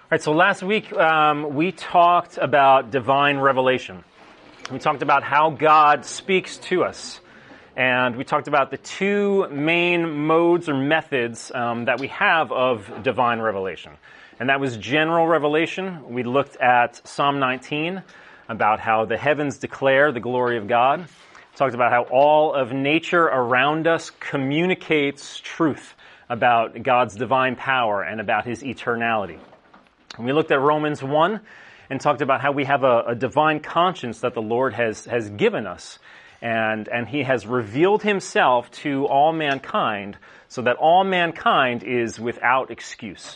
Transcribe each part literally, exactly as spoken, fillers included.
All right, so last week um, we talked about divine revelation. We talked about how God speaks to us. And we talked about the two main modes or methods um, that we have of divine revelation. And that was general revelation. We looked at Psalm nineteen, about how the heavens declare the glory of God. We talked about how all of nature around us communicates truth about God's divine power and about His eternality. And we looked at Romans one and talked about how we have a, a divine conscience that the Lord has, has given us. And, and He has revealed Himself to all mankind so that all mankind is without excuse.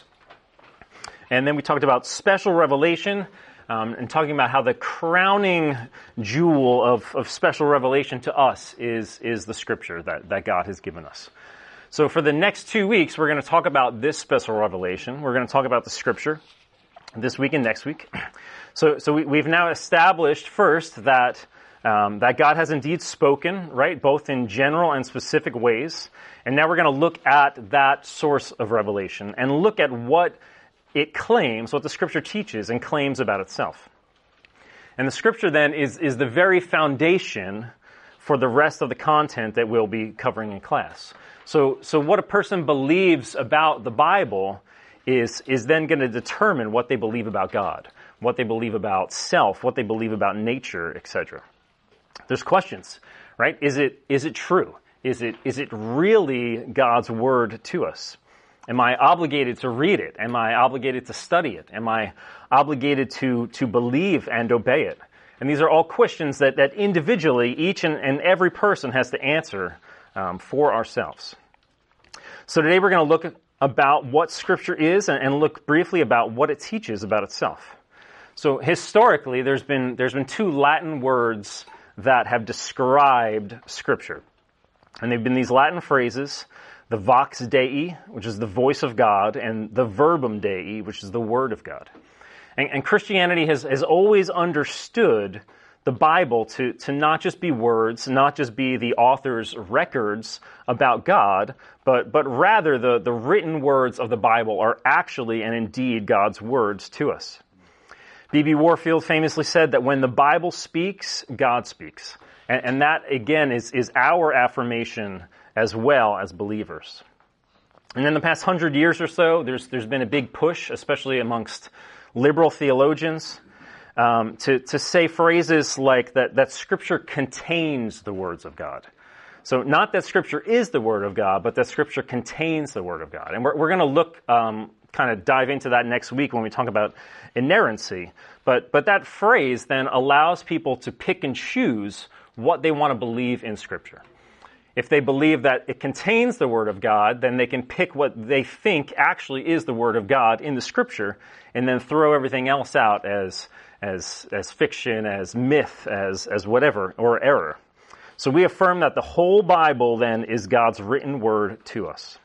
And then we talked about special revelation um, and talking about how the crowning jewel of, of special revelation to us is, is the Scripture that, that God has given us. So for the next two weeks, we're going to talk about this special revelation. We're going to talk about the Scripture this week and next week. So, so we, we've now established first that um, that God has indeed spoken, right, both in general and specific ways. And now we're going to look at that source of revelation and look at what it claims, what the Scripture teaches and claims about itself. And the Scripture then is is the very foundation for the rest of the content that we'll be covering in class. So, so what a person believes about the Bible is is then going to determine what they believe about God, what they believe about self, what they believe about nature, et cetera. There's questions, right? Is it is it true? Is it is it really God's word to us? Am I obligated to read it? Am I obligated to study it? Am I obligated to to believe and obey it? And these are all questions that, that individually each and, and every person has to answer um, for ourselves. So today we're going to look about what Scripture is and, and look briefly about what it teaches about itself. So historically, there's been there's been two Latin words that have described Scripture. And they've been these Latin phrases, the vox Dei, which is the voice of God, and the verbum Dei, which is the word of God. And, and Christianity has, has always understood the Bible to, to not just be words, not just be the author's records about God, but, but rather the, the written words of the Bible are actually and indeed God's words to us. B B Warfield famously said that when the Bible speaks, God speaks. And, and that, again, is, is our affirmation as well as believers. And in the past hundred years or so, there's there's been a big push, especially amongst liberal theologians, um, to, to say phrases like that, that Scripture contains the words of God. So not that Scripture is the Word of God, but that Scripture contains the Word of God. And we're, we're going to look, um, kind of dive into that next week when we talk about inerrancy. But, but that phrase then allows people to pick and choose what they want to believe in Scripture. If they believe that it contains the Word of God, then they can pick what they think actually is the Word of God in the Scripture and then throw everything else out as as as fiction, as myth, as as whatever, or error. So we affirm that the whole Bible then is God's written Word to us.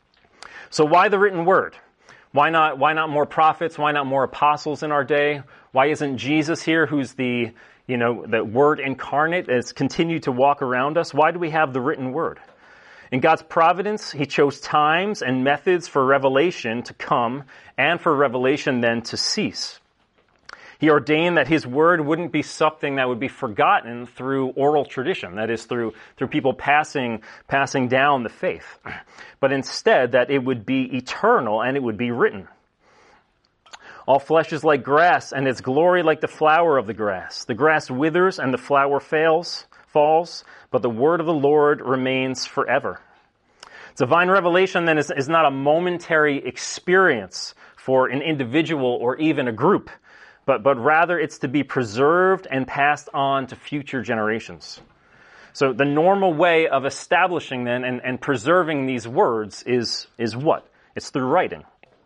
So why the written Word? Why not why not more prophets? Why not more apostles in our day? Why isn't Jesus here, who's the You know, the Word incarnate has continued to walk around us? Why do we have the written Word? In God's providence, He chose times and methods for revelation to come and for revelation then to cease. He ordained that His Word wouldn't be something that would be forgotten through oral tradition, that is, through through people passing passing down the faith, but instead that it would be eternal and it would be written. All flesh is like grass, and its glory like the flower of the grass. The grass withers and the flower fails, falls, but the word of the Lord remains forever. Divine revelation then is, is not a momentary experience for an individual or even a group, but, but rather it's to be preserved and passed on to future generations. So the normal way of establishing then and, and preserving these words is, is what? It's through writing.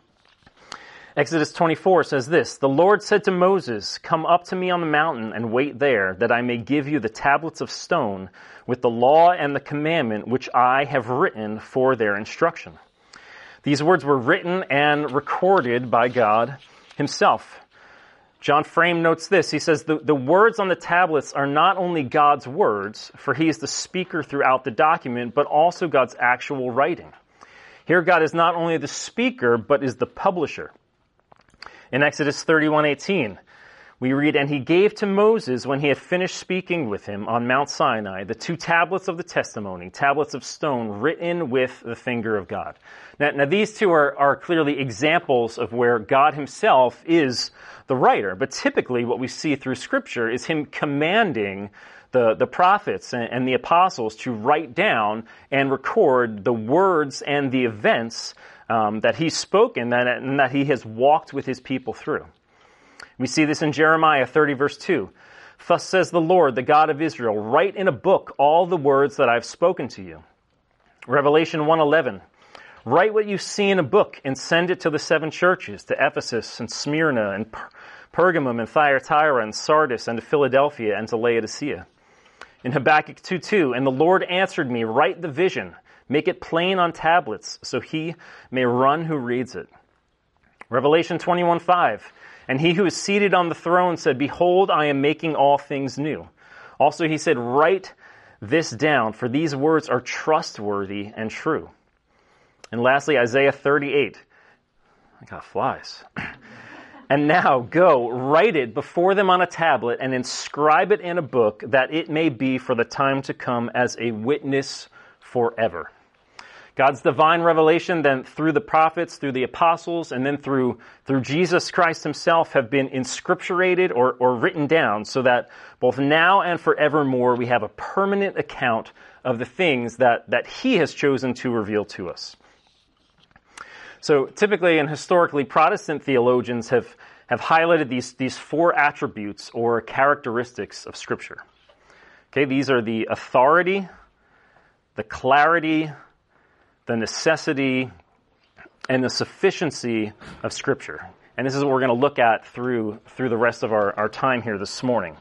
Exodus twenty-four says this, "The Lord said to Moses, 'Come up to me on the mountain and wait there, that I may give you the tablets of stone with the law and the commandment which I have written for their instruction.'" These words were written and recorded by God Himself. John Frame notes this. He says, the, the words on the tablets are not only God's words, for He is the speaker throughout the document, but also God's actual writing. Here God is not only the speaker, but is the publisher. In Exodus thirty-one eighteen, we read, "And he gave to Moses, when he had finished speaking with him on Mount Sinai, the two tablets of the testimony, tablets of stone written with the finger of God." Now, now these two are, are clearly examples of where God himself is the writer. But typically what we see through Scripture is him commanding the, the prophets and, and the apostles to write down and record the words and the events um, that he's spoken that, and that he has walked with his people through. We see this in Jeremiah thirty, verse two. "Thus says the Lord, the God of Israel, write in a book all the words that I've spoken to you." Revelation one eleven. "Write what you see in a book and send it to the seven churches, to Ephesus and Smyrna and per- Pergamum and Thyatira and Sardis and to Philadelphia and to Laodicea." In Habakkuk two two, "And the Lord answered me, write the vision, make it plain on tablets, so he may run who reads it." Revelation twenty-one five, "And he who is seated on the throne said, Behold, I am making all things new." Also he said, "Write this down, for these words are trustworthy and true." And lastly, Isaiah thirty-eight. I got flies. "And now go, write it before them on a tablet and inscribe it in a book, that it may be for the time to come as a witness forever." God's divine revelation then through the prophets, through the apostles, and then through through Jesus Christ himself have been inscripturated or, or written down so that both now and forevermore we have a permanent account of the things that, that he has chosen to reveal to us. So typically and historically, Protestant theologians have, have highlighted these, these four attributes or characteristics of Scripture. Okay, these are the authority, the clarity, the necessity, and the sufficiency of Scripture. And this is what we're going to look at through, through the rest of our, our time here this morning.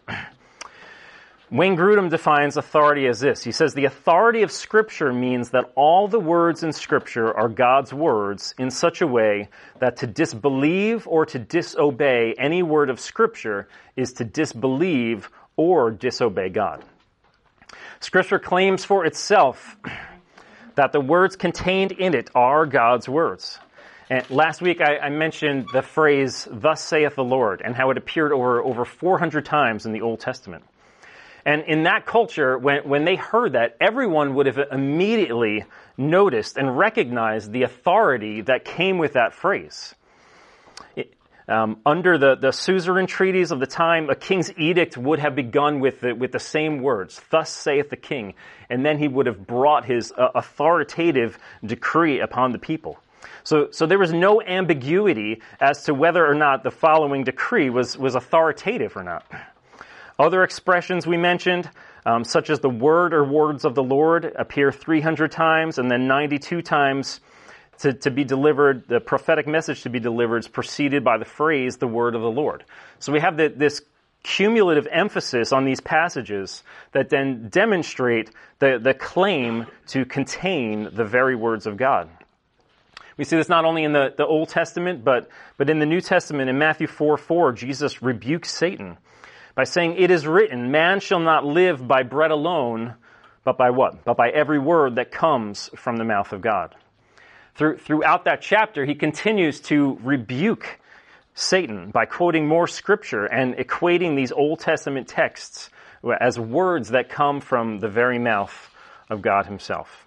Wayne Grudem defines authority as this. He says, "The authority of Scripture means that all the words in Scripture are God's words in such a way that to disbelieve or to disobey any word of Scripture is to disbelieve or disobey God." Scripture claims for itself that the words contained in it are God's words. And last week I, I mentioned the phrase, "Thus saith the Lord," and how it appeared over, over four hundred times in the Old Testament. And in that culture, when, when they heard that, everyone would have immediately noticed and recognized the authority that came with that phrase. It, um, under the, the suzerain treaties of the time, a king's edict would have begun with the, with the same words, "Thus saith the king," and then he would have brought his uh, authoritative decree upon the people. So, so there was no ambiguity as to whether or not the following decree was, was authoritative or not. Other expressions we mentioned, um, such as the word or words of the Lord, appear three hundred times, and then ninety-two times to, to be delivered, the prophetic message to be delivered is preceded by the phrase, "the word of the Lord." So we have the, this cumulative emphasis on these passages that then demonstrate the, the claim to contain the very words of God. We see this not only in the, the Old Testament, but, but in the New Testament. In Matthew four four, Jesus rebukes Satan by saying, "It is written, man shall not live by bread alone, but by what? But by every word that comes from the mouth of God." Through, throughout that chapter, he continues to rebuke Satan by quoting more Scripture and equating these Old Testament texts as words that come from the very mouth of God himself.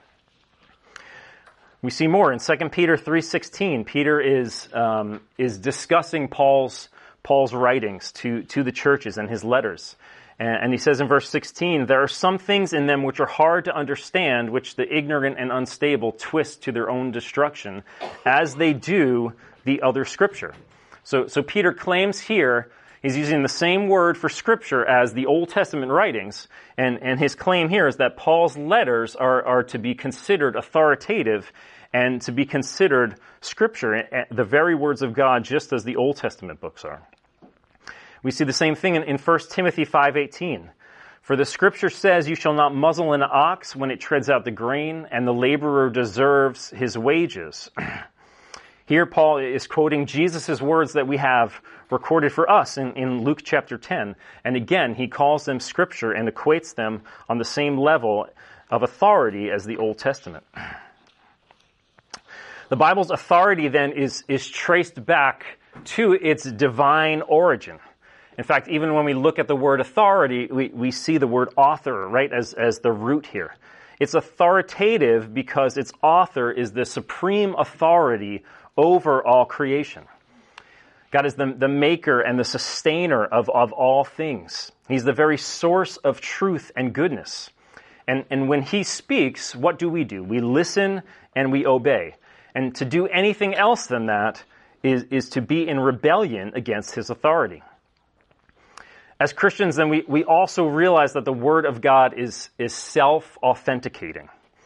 We see more in Second Peter three sixteen. Peter is um, is discussing Paul's Paul's writings to, to the churches and his letters. And, and he says in verse sixteen, "There are some things in them which are hard to understand, which the ignorant and unstable twist to their own destruction, as they do the other Scripture." So, so Peter claims here, he's using the same word for Scripture as the Old Testament writings, and, and his claim here is that Paul's letters are, are to be considered authoritative and to be considered Scripture, the very words of God, just as the Old Testament books are. We see the same thing in, in First Timothy five eighteen. "For the Scripture says, you shall not muzzle an ox when it treads out the grain, and the laborer deserves his wages." Here Paul is quoting Jesus' words that we have recorded for us in, in Luke chapter ten. And again, he calls them Scripture and equates them on the same level of authority as the Old Testament. The Bible's authority then is, is traced back to its divine origin. In fact, even when we look at the word authority, we, we see the word author, right, as, as the root here. It's authoritative because its author is the supreme authority over all creation. God is the, the maker and the sustainer of, of all things. He's the very source of truth and goodness. And, and when he speaks, what do we do? We listen and we obey. And to do anything else than that is, is to be in rebellion against his authority. As Christians, then, we, we also realize that the Word of God is, is self-authenticating.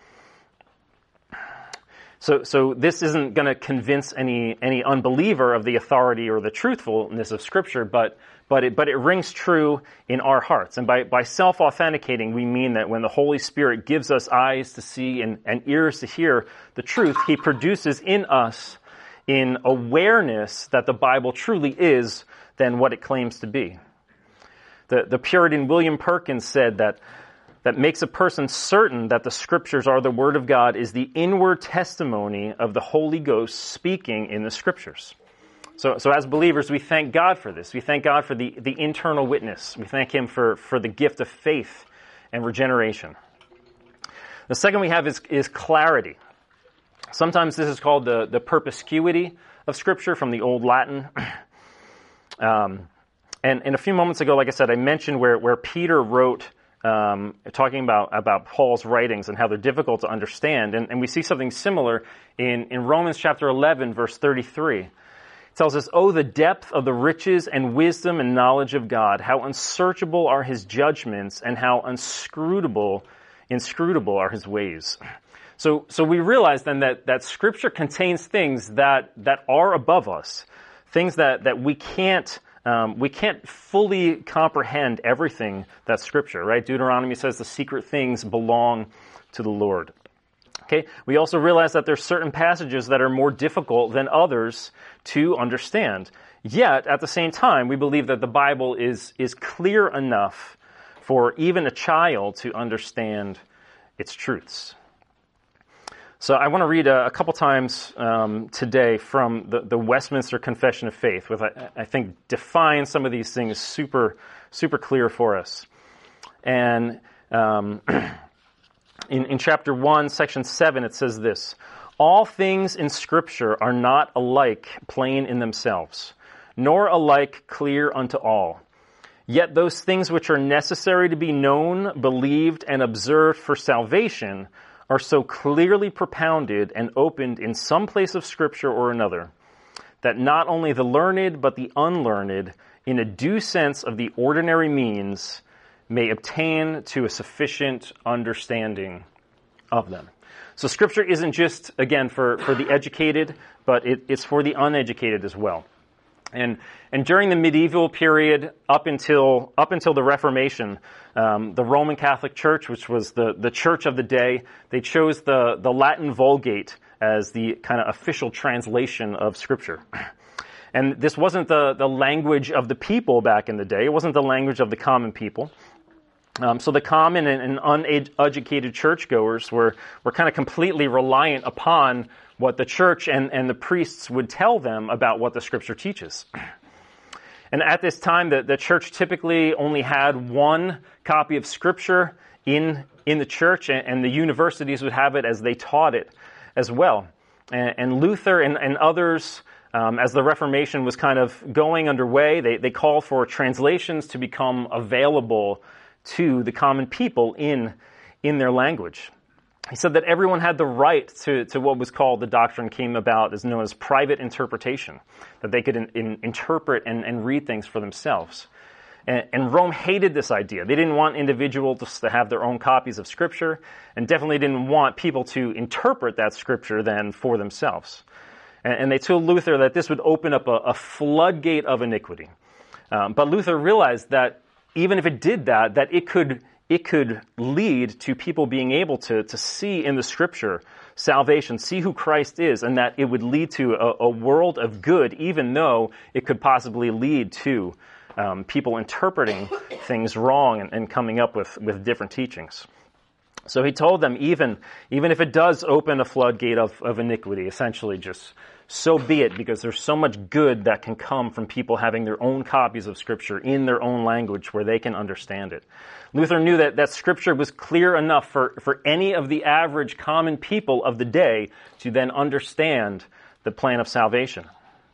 So, so this isn't going to convince any, any unbeliever of the authority or the truthfulness of Scripture, but, but, it, but it rings true in our hearts. And by, by self-authenticating, we mean that when the Holy Spirit gives us eyes to see and, and ears to hear the truth, he produces in us in awareness that the Bible truly is than what it claims to be. The, the Puritan William Perkins said that that makes a person certain that the Scriptures are the Word of God is the inward testimony of the Holy Ghost speaking in the Scriptures. So, so as believers, we thank God for this. We thank God for the, the internal witness. We thank Him for, for the gift of faith and regeneration. The second we have is, is clarity. Sometimes this is called the, the perspicuity of Scripture from the Old Latin. Um, and, and a few moments ago, like I said, I mentioned where, where Peter wrote Um, talking about, about Paul's writings and how they're difficult to understand. And, and we see something similar in, in Romans chapter eleven, verse thirty-three. It tells us, "Oh, the depth of the riches and wisdom and knowledge of God, how unsearchable are his judgments and how inscrutable, inscrutable are his ways." So, so we realize then that, that Scripture contains things that, that are above us, things that, that we can't Um, we can't fully comprehend everything that's Scripture, right? Deuteronomy says the secret things belong to the Lord. Okay. We also realize that there's certain passages that are more difficult than others to understand. Yet, at the same time, we believe that the Bible is, is clear enough for even a child to understand its truths. So I want to read a, a couple times um, today from the, the Westminster Confession of Faith, which I, I think defines some of these things super, super clear for us. And um, in, in chapter one, section seven, it says this: "All things in Scripture are not alike plain in themselves, nor alike clear unto all. Yet those things which are necessary to be known, believed, and observed for salvation are so clearly propounded and opened in some place of Scripture or another, that not only the learned, but the unlearned, in a due sense of the ordinary means, may obtain to a sufficient understanding of them." So Scripture isn't just, again, for, for the educated, but it, it's for the uneducated as well. And and during the medieval period, up until up until the Reformation, um, the Roman Catholic Church, which was the, the church of the day, they chose the, the Latin Vulgate as the kind of official translation of Scripture. And this wasn't the, the language of the people back in the day. It wasn't the language of the common people. Um, so the common and, and uneducated churchgoers were, were kind of completely reliant upon what the church and, and the priests would tell them about what the Scripture teaches. And at this time, the, the church typically only had one copy of Scripture in, in the church, and, and the universities would have it as they taught it as well. And, and Luther and, and others, um, as the Reformation was kind of going underway, they, they called for translations to become available to the common people in, in their language. He said that everyone had the right to, to what was called, the doctrine came about as known as private interpretation, that they could in, in, interpret and, and read things for themselves. And, and Rome hated this idea. They didn't want individuals to have their own copies of Scripture, and definitely didn't want people to interpret that Scripture then for themselves. And, and they told Luther that this would open up a, a floodgate of iniquity. Um, but Luther realized that even if it did that, that it could it could lead to people being able to, to see in the Scripture salvation, see who Christ is, and that it would lead to a, a world of good, even though it could possibly lead to um, people interpreting things wrong and, and coming up with, with different teachings. So he told them, even, even if it does open a floodgate of, of iniquity, essentially just so be it, because there's so much good that can come from people having their own copies of Scripture in their own language where they can understand it. Luther knew that, that Scripture was clear enough for, for any of the average common people of the day to then understand the plan of salvation.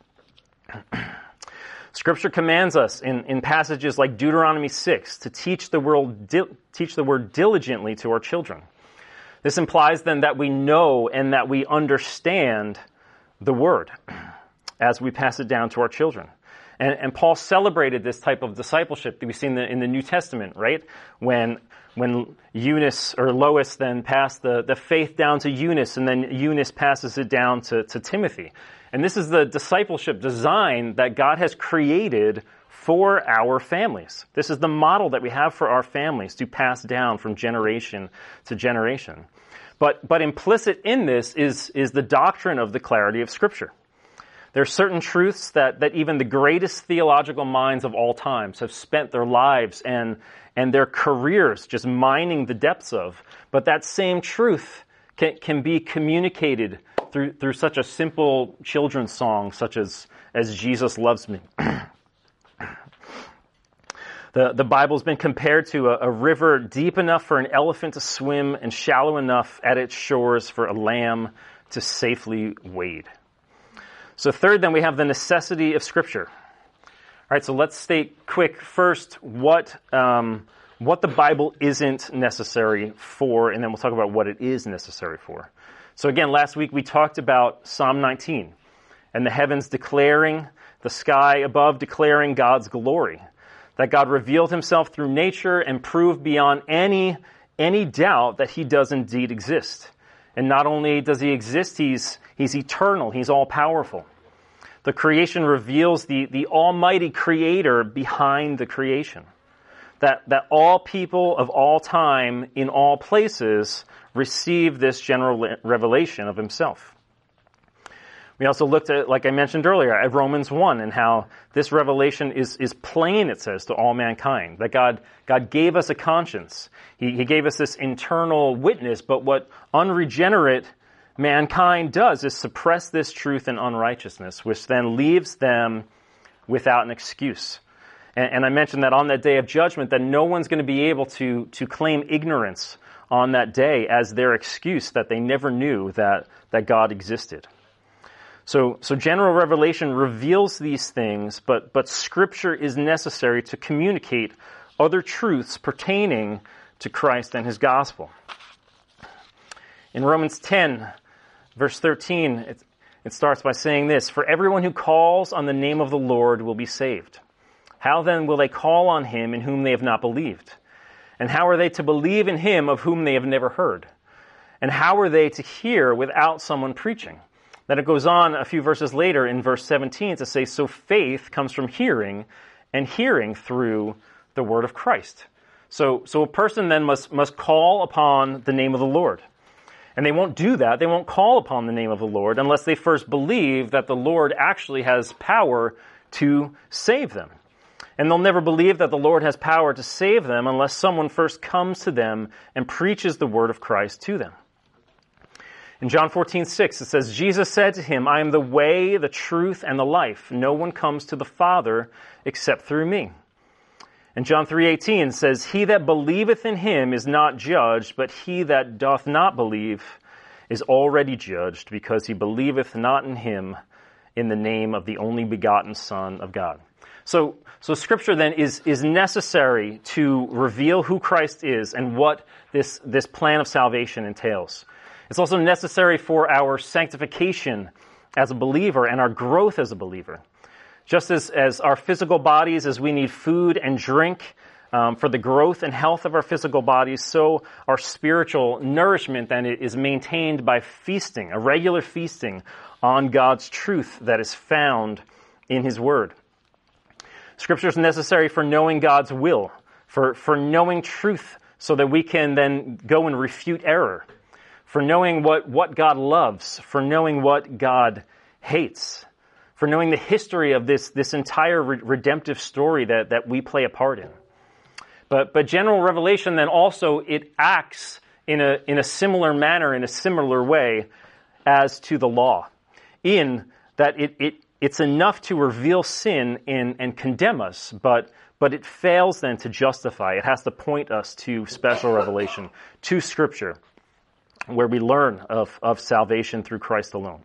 Scripture commands us in, in passages like Deuteronomy six to teach the world, di- teach the word diligently to our children. This implies then that we know and that we understand the word as we pass it down to our children. And, and Paul celebrated this type of discipleship that we see in the, in the New Testament, right? When when Eunice or Lois then passed the, the faith down to Eunice, and then Eunice passes it down to, to Timothy. And this is the discipleship design that God has created for our families. This is the model that we have for our families to pass down from generation to generation. But but implicit in this is, is the doctrine of the clarity of Scripture. There are certain truths that, that even the greatest theological minds of all times have spent their lives and, and their careers just mining the depths of. But that same truth can, can be communicated through, through such a simple children's song such as, as Jesus Loves Me. The, the Bible's been compared to a, a river deep enough for an elephant to swim and shallow enough at its shores for a lamb to safely wade. So third, then, we have the necessity of Scripture. All right, so let's state quick first what um, what the Bible isn't necessary for, and then we'll talk about what it is necessary for. So again, last week we talked about Psalm nineteen and the heavens declaring, the sky above declaring God's glory. That God revealed himself through nature and proved beyond any, any doubt that he does indeed exist. And not only does he exist, he's, he's eternal, he's all-powerful. The creation reveals the, the almighty creator behind the creation. That, that all people of all time, in all places, receive this general revelation of himself. We also looked at, like I mentioned earlier, at Romans one and how this revelation is, is plain, it says, to all mankind. That God, God gave us a conscience. He, he gave us this internal witness, but what unregenerate mankind does is suppress this truth in unrighteousness, which then leaves them without an excuse. And, and I mentioned that on that day of judgment, that no one's going to be able to, to claim ignorance on that day as their excuse that they never knew that, that God existed. So, so general revelation reveals these things, but, but Scripture is necessary to communicate other truths pertaining to Christ and his gospel. In Romans ten, verse thirteen, it, it starts by saying this: "For everyone who calls on the name of the Lord will be saved. How then will they call on him in whom they have not believed? And how are they to believe in him of whom they have never heard? And how are they to hear without someone preaching?" Then it goes on a few verses later in verse seventeen to say, "So faith comes from hearing, and hearing through the word of Christ." So, so a person then must, must call upon the name of the Lord. And they won't do that. They won't call upon the name of the Lord unless they first believe that the Lord actually has power to save them. And they'll never believe that the Lord has power to save them unless someone first comes to them and preaches the word of Christ to them. In John fourteen six, it says, "Jesus said to him, I am the way, the truth, and the life. No one comes to the Father except through me." And John three eighteen says, "He that believeth in him is not judged, but he that doth not believe is already judged, because he believeth not in him in the name of the only begotten Son of God." So, so Scripture then is, is necessary to reveal who Christ is and what this, this plan of salvation entails. It's also necessary for our sanctification as a believer and our growth as a believer. Just as, as our physical bodies, as we need food and drink um, for the growth and health of our physical bodies, so our spiritual nourishment then is maintained by feasting, a regular feasting on God's truth that is found in His Word. Scripture is necessary for knowing God's will, for, for knowing truth so that we can then go and refute error, for knowing what, what God loves, for knowing what God hates, for knowing the history of this, this entire re- redemptive story that, that we play a part in. But, but general revelation then also, it acts in a, in a similar manner, in a similar way as to the law. In that it, it it's enough to reveal sin in, and condemn us, but but it fails then to justify. It has to point us to special revelation, to Scripture, where we learn of, of salvation through Christ alone.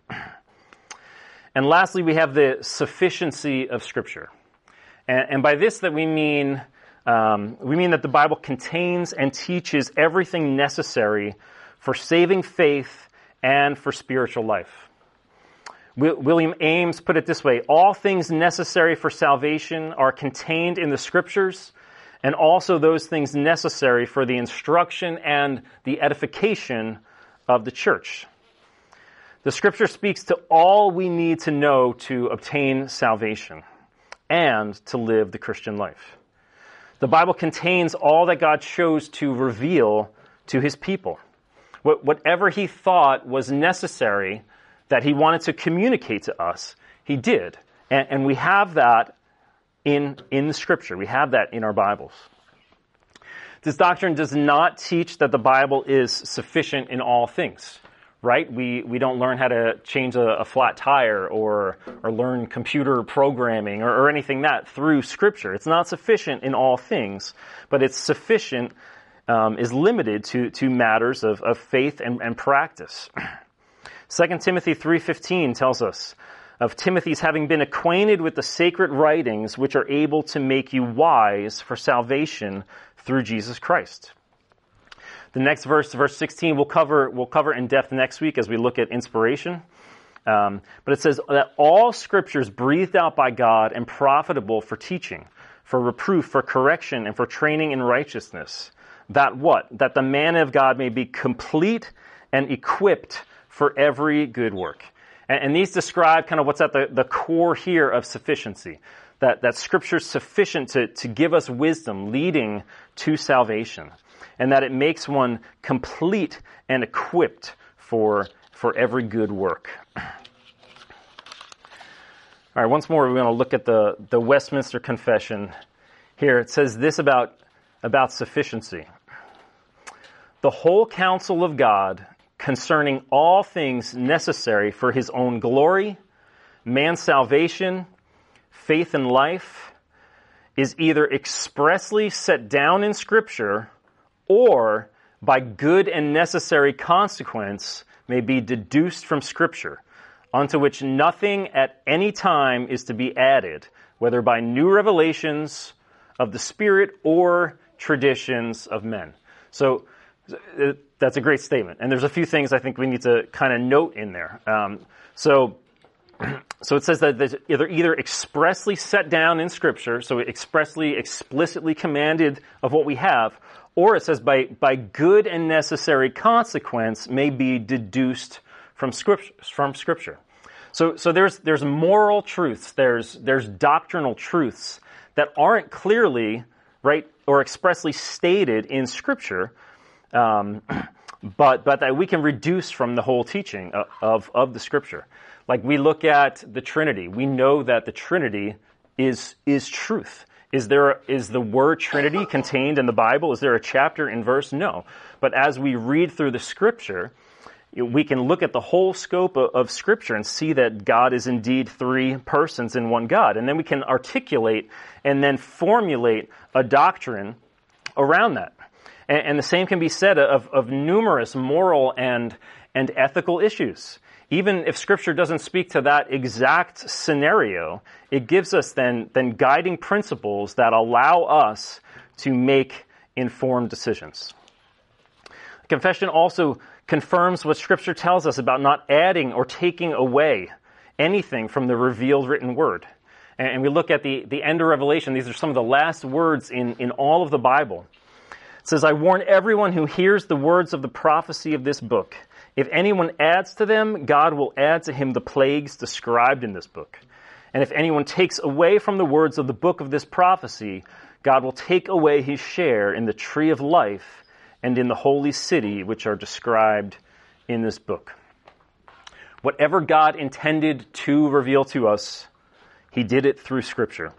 And lastly, we have the sufficiency of Scripture. And, and by this that we mean, um, we mean that the Bible contains and teaches everything necessary for saving faith and for spiritual life. William Ames put it this way: all things necessary for salvation are contained in the Scriptures, and also those things necessary for the instruction and the edification of the church. The Scripture speaks to all we need to know to obtain salvation and to live the Christian life. The Bible contains all that God chose to reveal to His people. Whatever He thought was necessary that He wanted to communicate to us, He did. And, and we have that in, in the Scripture. We have that in our Bibles. This doctrine does not teach that the Bible is sufficient in all things, right? We we don't learn how to change a, a flat tire or or learn computer programming or, or anything that through Scripture. It's not sufficient in all things, but it's sufficient, um, is limited to, to matters of, of faith and, and practice. Second Timothy three fifteen tells us of Timothy's having been acquainted with the sacred writings which are able to make you wise for salvation through Jesus Christ. The next verse, verse sixteen, we'll cover, we'll cover in depth next week as we look at inspiration. Um, but it says that all Scripture is breathed out by God and profitable for teaching, for reproof, for correction, and for training in righteousness. That what? That the man of God may be complete and equipped for every good work. And, and these describe kind of what's at the, the core here of sufficiency. That, that Scripture is sufficient to, to give us wisdom leading to salvation. And that it makes one complete and equipped for, for every good work. All right, once more we're going to look at the, the Westminster Confession. Here it says this about, about sufficiency. The whole counsel of God concerning all things necessary for His own glory, man's salvation, faith and life, is either expressly set down in Scripture or by good and necessary consequence may be deduced from Scripture, unto which nothing at any time is to be added, whether by new revelations of the Spirit or traditions of men. So that's a great statement. And there's a few things I think we need to kind of note in there. Um, so so it says that they're either, either expressly set down in Scripture, so expressly, explicitly commanded of what we have, or it says by, by good and necessary consequence may be deduced from Scripture. From Scripture. So so there's there's moral truths, there's there's doctrinal truths that aren't clearly, right, or expressly stated in Scripture, Um, but but that we can reduce from the whole teaching of, of, of the Scripture. Like we look at the Trinity. We know that the Trinity is is truth. Is there is the word Trinity contained in the Bible? Is there a chapter and verse? No. But as we read through the Scripture, we can look at the whole scope of, of Scripture and see that God is indeed three persons in one God. And then we can articulate and then formulate a doctrine around that. And the same can be said of, of numerous moral and, and ethical issues. Even if Scripture doesn't speak to that exact scenario, it gives us then, then guiding principles that allow us to make informed decisions. Confession also confirms what Scripture tells us about not adding or taking away anything from the revealed written word. And we look at the, the end of Revelation. These are some of the last words in, in all of the Bible. It says, I warn everyone who hears the words of the prophecy of this book. If anyone adds to them, God will add to him the plagues described in this book. And if anyone takes away from the words of the book of this prophecy, God will take away his share in the tree of life and in the holy city which are described in this book. Whatever God intended to reveal to us, He did it through Scripture.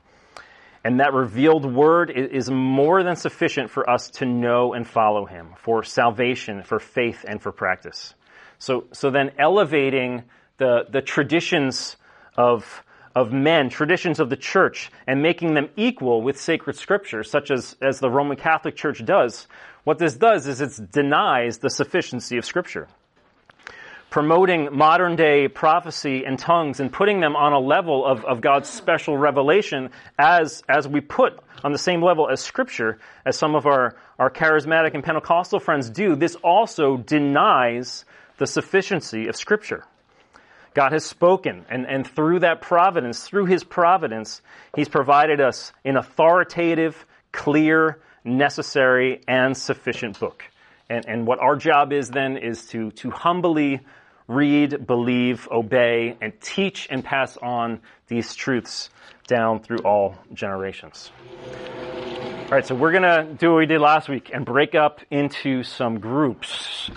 And that revealed word is more than sufficient for us to know and follow Him, for salvation, for faith, and for practice. So, so then elevating the, the traditions of, of men, traditions of the church, and making them equal with sacred scripture, such as, as the Roman Catholic Church does, what this does is it denies the sufficiency of Scripture. Promoting modern-day prophecy and tongues and putting them on a level of, of God's special revelation as, as we put on the same level as Scripture, as some of our, our charismatic and Pentecostal friends do, this also denies the sufficiency of Scripture. God has spoken, and, and through that providence, through His providence, He's provided us an authoritative, clear, necessary, and sufficient book. And, and what our job is then is to, to humbly read, believe, obey, and teach and pass on these truths down through all generations. All right, so we're going to do what we did last week and break up into some groups.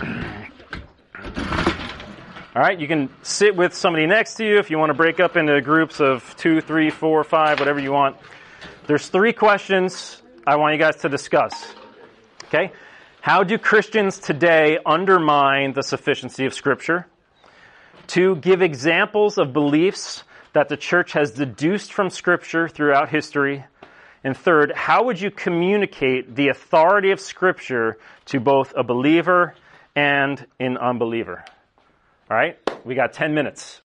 All right, you can sit with somebody next to you if you want to break up into groups of two, three, four, five, whatever you want. There's three questions I want you guys to discuss. Okay? How do Christians today undermine the sufficiency of Scripture? Two, give examples of beliefs that the church has deduced from Scripture throughout history. And third, how would you communicate the authority of Scripture to both a believer and an unbeliever? All right, we got ten minutes.